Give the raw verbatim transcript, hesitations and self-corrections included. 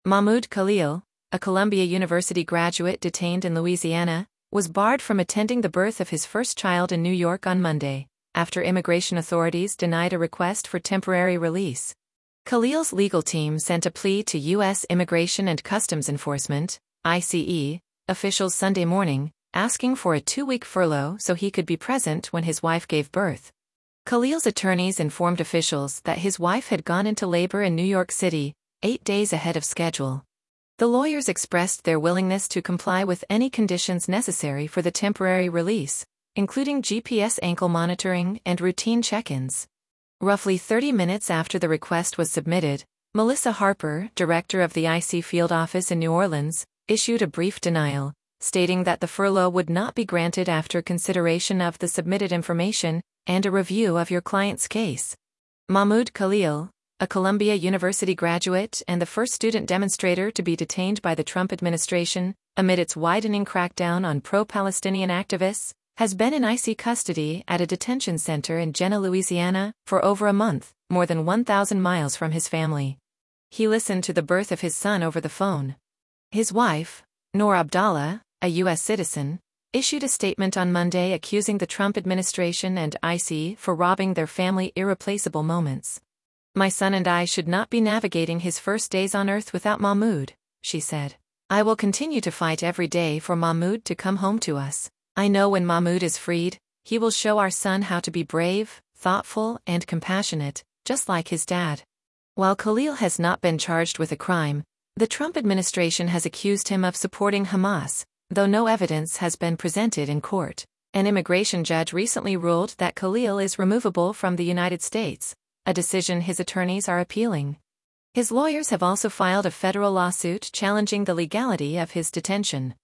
Mahmoud Khalil, a Columbia University graduate detained in Louisiana, was barred from attending the birth of his first child in New York on Monday, after immigration authorities denied a request for temporary release. Khalil's legal team sent a plea to U S Immigration and Customs Enforcement, I C E, officials Sunday morning, asking for a two-week furlough so he could be present when his wife gave birth. Khalil's attorneys informed officials that his wife had gone into labor in New York City, eight days ahead of schedule. The lawyers expressed their willingness to comply with any conditions necessary for the temporary release, including G P S ankle monitoring and routine check-ins. Roughly thirty minutes after the request was submitted, Melissa Harper, director of the I C E field office in New Orleans, issued a brief denial, stating that the furlough would not be granted after consideration of the submitted information and a review of your client's case. Mahmoud Khalil, a Columbia University graduate and the first student demonstrator to be detained by the Trump administration, amid its widening crackdown on pro-Palestinian activists, has been in I C E custody at a detention center in Jena, Louisiana, for over a month, more than one thousand miles from his family. He listened to the birth of his son over the phone. His wife, Noor Abdallah, a U S citizen, issued a statement on Monday accusing the Trump administration and I C E for robbing their family irreplaceable moments. "My son and I should not be navigating his first days on Earth without Mahmoud," she said. "I will continue to fight every day for Mahmoud to come home to us. I know when Mahmoud is freed, he will show our son how to be brave, thoughtful, and compassionate, just like his dad." While Khalil has not been charged with a crime, the Trump administration has accused him of supporting Hamas, though no evidence has been presented in court. An immigration judge recently ruled that Khalil is removable from the United States, a decision his attorneys are appealing. His lawyers have also filed a federal lawsuit challenging the legality of his detention.